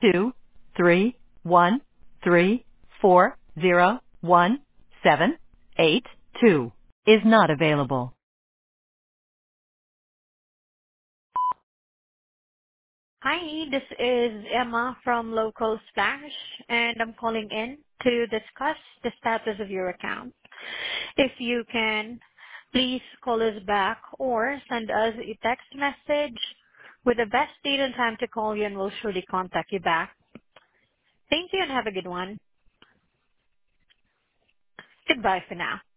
231340178 is not available. Hi, this is Emma from Local Splash, and I'm calling in to discuss the status of your account. If you can, please call us back or send us a text message with the best date and time to call you, and we'll surely contact you back. Thank you and have a good one. Goodbye for now.